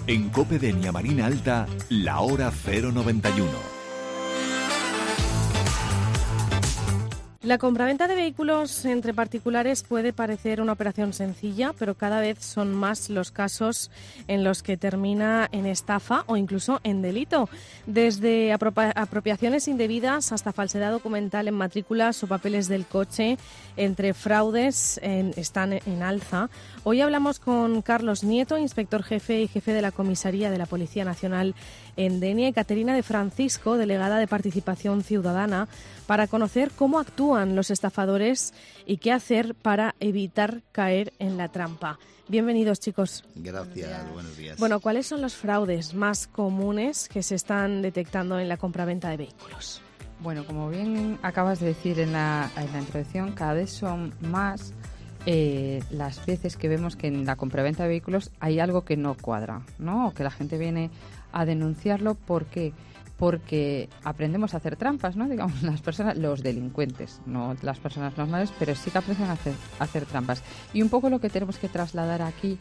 En COPE Denia Marina Alta, la hora 091. La compraventa de vehículos entre particulares puede parecer una operación sencilla, pero cada vez son más los casos en los que termina en estafa o incluso en delito. Desde apropiaciones indebidas hasta falsedad documental en matrículas o papeles del coche, entre fraudes están en alza. Hoy hablamos con Carlos Nieto, inspector jefe y jefe de la comisaría de la Policía Nacional en Denia, y Caterina de Francisco, delegada de Participación Ciudadana, para conocer cómo actúan los estafadores y qué hacer para evitar caer en la trampa. Bienvenidos, chicos. Gracias, buenos días. Bueno, ¿cuáles son los fraudes más comunes que se están detectando en la compraventa de vehículos? Bueno, como bien acabas de decir en la introducción, cada vez son más las veces que vemos que en la compraventa de vehículos hay algo que no cuadra, ¿no? O que la gente viene a denunciarlo. ¿Por qué? Porque aprendemos a hacer trampas, ¿no? Digamos, las personas, los delincuentes, no las personas normales, pero sí que aprenden a hacer trampas. Y un poco lo que tenemos que trasladar aquí,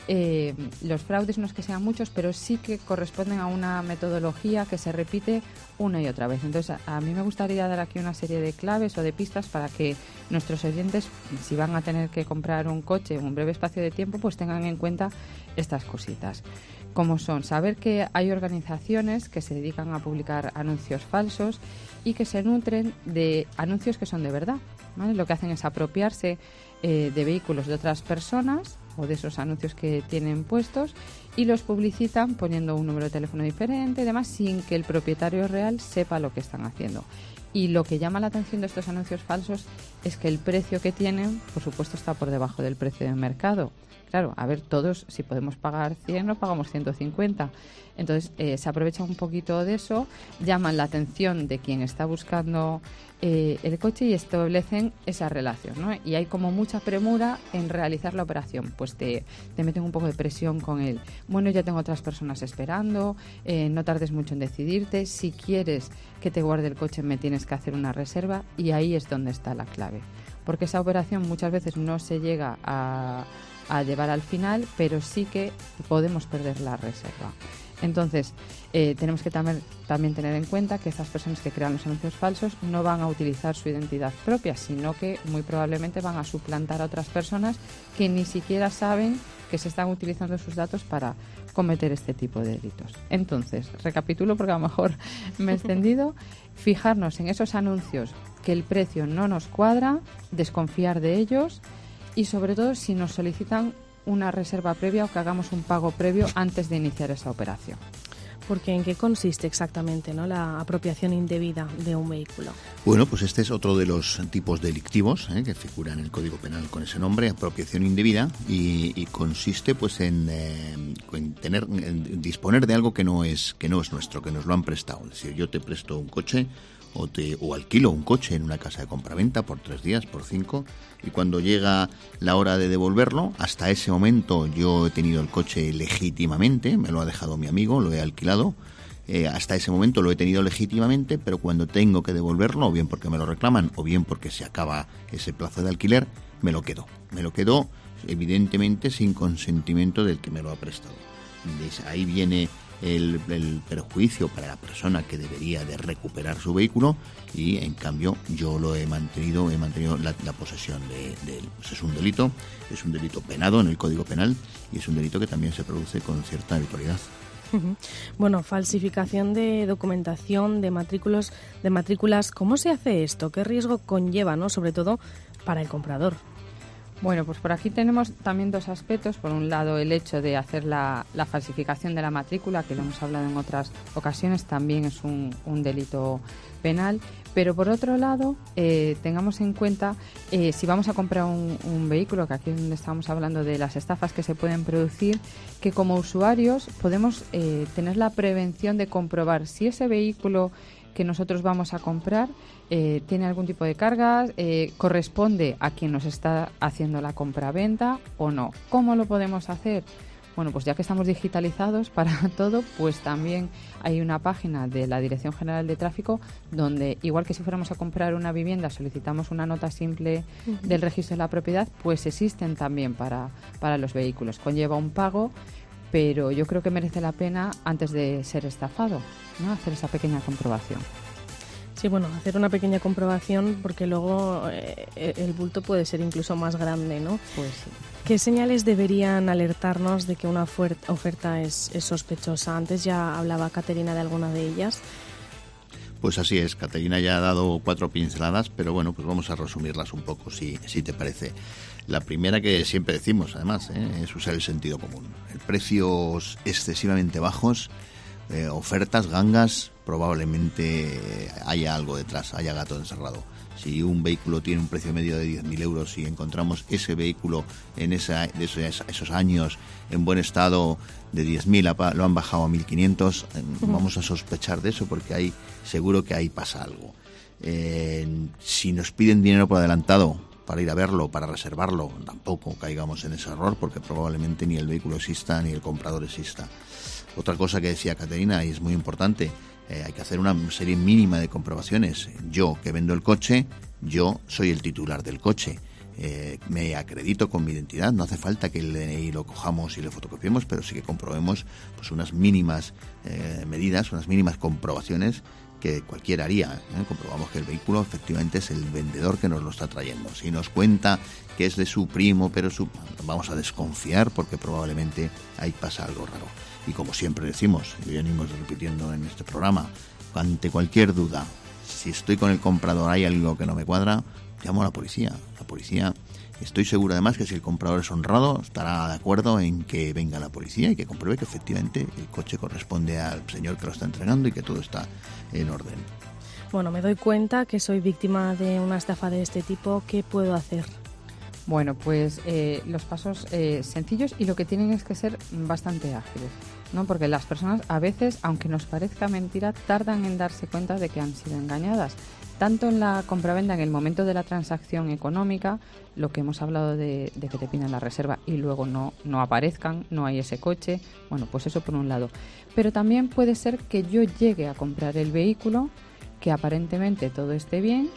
los fraudes no es que sean muchos, pero sí que corresponden a una metodología que se repite una y otra vez. Entonces, a mí me gustaría dar aquí una serie de claves o de pistas para que nuestros oyentes, si van a tener que comprar un coche en un breve espacio de tiempo, pues tengan en cuenta estas cositas. Como son saber que hay organizaciones que se dedican a publicar anuncios falsos y que se nutren de anuncios que son de verdad, ¿vale? Lo que hacen es apropiarse de vehículos de otras personas o de esos anuncios que tienen puestos y los publicitan poniendo un número de teléfono diferente y demás, sin que el propietario real sepa lo que están haciendo. Y lo que llama la atención de estos anuncios falsos es que el precio que tienen, por supuesto, está por debajo del precio de mercado. Claro, a ver, todos, si podemos pagar 100, no pagamos 150. Entonces, se aprovecha un poquito de eso, llaman la atención de quien está buscando el coche y establecen esa relación, ¿no? Y hay como mucha premura en realizar la operación. Pues te meten un poco de presión con él. Bueno, ya tengo otras personas esperando, no tardes mucho en decidirte. Si quieres que te guarde el coche, me tienes que hacer una reserva, y ahí es donde está la clave. Porque esa operación muchas veces no se llega a llevar al final, pero sí que podemos perder la reserva. Entonces, tenemos que también tener en cuenta que estas personas que crean los anuncios falsos no van a utilizar su identidad propia, sino que muy probablemente van a suplantar a otras personas que ni siquiera saben que se están utilizando sus datos para cometer este tipo de delitos. Entonces, recapitulo porque a lo mejor me he extendido. Fijarnos en esos anuncios que el precio no nos cuadra, desconfiar de ellos, y sobre todo si nos solicitan una reserva previa o que hagamos un pago previo antes de iniciar esa operación. Porque ¿en qué consiste exactamente, ¿no?, la apropiación indebida de un vehículo? Bueno, pues este es otro de los tipos delictivos que figura en el Código Penal con ese nombre, apropiación indebida, y consiste pues en disponer de algo que no es nuestro, que nos lo han prestado. Es decir, yo te presto un coche o alquilo un coche en una casa de compraventa por 3 días, por 5, y cuando llega la hora de devolverlo, hasta ese momento yo he tenido el coche legítimamente, me lo ha dejado mi amigo, lo he alquilado, hasta ese momento lo he tenido legítimamente, pero cuando tengo que devolverlo, o bien porque me lo reclaman, o bien porque se acaba ese plazo de alquiler, me lo quedo evidentemente sin consentimiento del que me lo ha prestado. Ahí viene el perjuicio para la persona que debería de recuperar su vehículo, y en cambio yo lo he mantenido la posesión de él. Pues es un delito penado en el Código Penal, y es un delito que también se produce con cierta habitualidad. Bueno, falsificación de documentación, de matrículas, ¿cómo se hace esto? ¿Qué riesgo conlleva, ¿no?, sobre todo para el comprador? Bueno, pues por aquí tenemos también dos aspectos. Por un lado, el hecho de hacer la falsificación de la matrícula, que lo hemos hablado en otras ocasiones, también es un delito penal. Pero por otro lado, tengamos en cuenta, si vamos a comprar un vehículo, que aquí es donde estamos hablando de las estafas que se pueden producir, que como usuarios podemos tener la prevención de comprobar si ese vehículo que nosotros vamos a comprar tiene algún tipo de cargas, corresponde a quien nos está haciendo la compraventa o no. ¿Cómo lo podemos hacer? Bueno, pues ya que estamos digitalizados para todo, pues también hay una página de la Dirección General de Tráfico donde, igual que si fuéramos a comprar una vivienda, solicitamos una nota simple del registro de la propiedad, pues existen también para los vehículos. Conlleva un pago, pero yo creo que merece la pena antes de ser estafado, ¿no? Hacer esa pequeña comprobación. Sí, bueno, hacer una pequeña comprobación porque luego el bulto puede ser incluso más grande, ¿no? Pues sí. ¿Qué señales deberían alertarnos de que una oferta es sospechosa? Antes ya hablaba Caterina de alguna de ellas. Pues así es, Caterina ya ha dado 4 pinceladas, pero bueno, pues vamos a resumirlas un poco, si te parece. La primera, que siempre decimos, además, es usar el sentido común. Precios excesivamente bajos, ofertas, gangas, probablemente haya algo detrás, haya gato encerrado. Si un vehículo tiene un precio medio de 10.000 euros y encontramos ese vehículo en esos años en buen estado de 10.000, lo han bajado a 1.500, vamos a sospechar de eso porque seguro que ahí pasa algo. Si nos piden dinero por adelantado para ir a verlo, para reservarlo, tampoco caigamos en ese error porque probablemente ni el vehículo exista ni el comprador exista. Otra cosa que decía Caterina, y es muy importante, hay que hacer una serie mínima de comprobaciones. Yo, que vendo el coche, yo soy el titular del coche. Me acredito con mi identidad, no hace falta que el DNI lo cojamos y lo fotocopiemos, pero sí que comprobemos pues unas mínimas medidas, unas mínimas comprobaciones que cualquiera haría. Comprobamos que el vehículo efectivamente es el vendedor que nos lo está trayendo. Si nos cuenta que es de su primo, pero vamos a desconfiar porque probablemente ahí pasa algo raro. Y como siempre decimos, y venimos repitiendo en este programa, ante cualquier duda, si estoy con el comprador, hay algo que no me cuadra, llamo a la policía. La policía, estoy seguro además que si el comprador es honrado, estará de acuerdo en que venga la policía y que compruebe que efectivamente el coche corresponde al señor que lo está entregando y que todo está en orden. Bueno, me doy cuenta que soy víctima de una estafa de este tipo. ¿Qué puedo hacer? Bueno, pues los pasos sencillos y lo que tienen es que ser bastante ágiles, ¿no? Porque las personas a veces, aunque nos parezca mentira, tardan en darse cuenta de que han sido engañadas. Tanto en la compraventa, en el momento de la transacción económica, lo que hemos hablado de que te pidan la reserva y luego no aparezcan, no hay ese coche, bueno, pues eso por un lado. Pero también puede ser que yo llegue a comprar el vehículo, que aparentemente todo esté bien.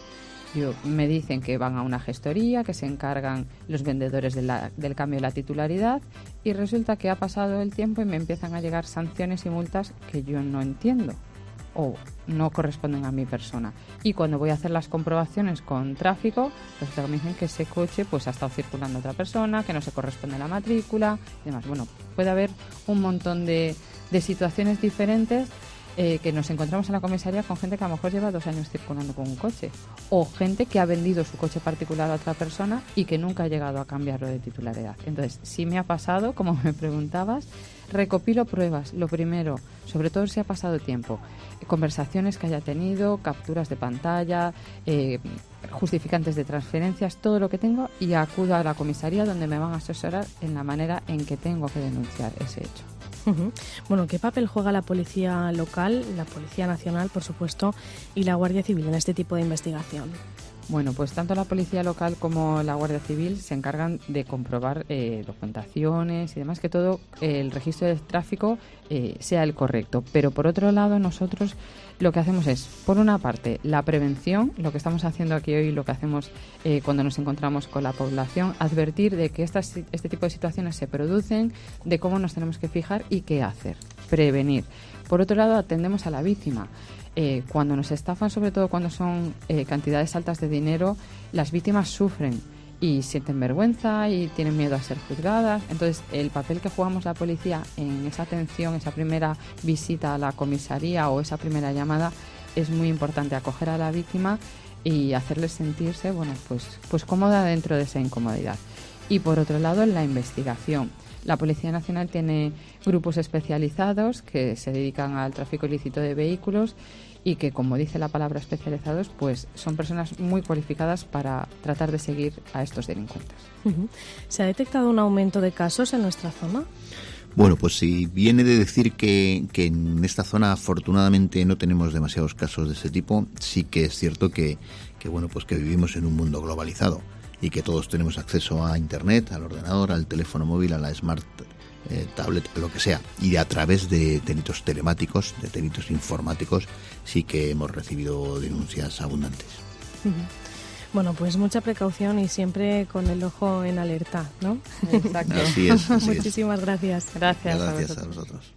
Me dicen que van a una gestoría, que se encargan los vendedores del cambio de la titularidad y resulta que ha pasado el tiempo y me empiezan a llegar sanciones y multas que yo no entiendo o no corresponden a mi persona. Y cuando voy a hacer las comprobaciones con tráfico, resulta que me dicen que ese coche pues ha estado circulando otra persona, que no se corresponde a la matrícula y demás. Bueno, puede haber un montón de situaciones diferentes que nos encontramos en la comisaría con gente que a lo mejor lleva 2 años circulando con un coche o gente que ha vendido su coche particular a otra persona y que nunca ha llegado a cambiarlo de titularidad. Entonces, si me ha pasado, como me preguntabas, recopilo pruebas, lo primero, sobre todo si ha pasado tiempo, conversaciones que haya tenido, capturas de pantalla, justificantes de transferencias, todo lo que tengo y acudo a la comisaría donde me van a asesorar en la manera en que tengo que denunciar ese hecho. Bueno, ¿qué papel juega la Policía Local, la Policía Nacional, por supuesto, y la Guardia Civil en este tipo de investigación? Bueno, pues tanto la Policía Local como la Guardia Civil se encargan de comprobar documentaciones y demás, que todo el registro de tráfico sea el correcto. Pero por otro lado, nosotros lo que hacemos es, por una parte, la prevención, lo que estamos haciendo aquí hoy, lo que hacemos cuando nos encontramos con la población, advertir de que este tipo de situaciones se producen, de cómo nos tenemos que fijar y qué hacer, prevenir. Por otro lado, atendemos a la víctima. Cuando nos estafan, sobre todo cuando son cantidades altas de dinero, las víctimas sufren y sienten vergüenza y tienen miedo a ser juzgadas. Entonces, el papel que jugamos la policía en esa atención, esa primera visita a la comisaría o esa primera llamada, es muy importante, acoger a la víctima y hacerles sentirse, bueno, pues cómoda dentro de esa incomodidad. Y por otro lado, en la investigación. La Policía Nacional tiene grupos especializados que se dedican al tráfico ilícito de vehículos y que, como dice la palabra especializados, pues son personas muy cualificadas para tratar de seguir a estos delincuentes. ¿Se ha detectado un aumento de casos en nuestra zona? Bueno, pues si viene de decir que en esta zona afortunadamente no tenemos demasiados casos de ese tipo, sí que es cierto que bueno, pues que vivimos en un mundo globalizado y que todos tenemos acceso a Internet, al ordenador, al teléfono móvil, a la smart tablet, lo que sea. Y a través de delitos telemáticos, de delitos informáticos, sí que hemos recibido denuncias abundantes. Bueno, pues mucha precaución y siempre con el ojo en alerta, ¿no? Exacto. Así es. Muchísimas gracias. Gracias Gracias a vosotros. a vosotros.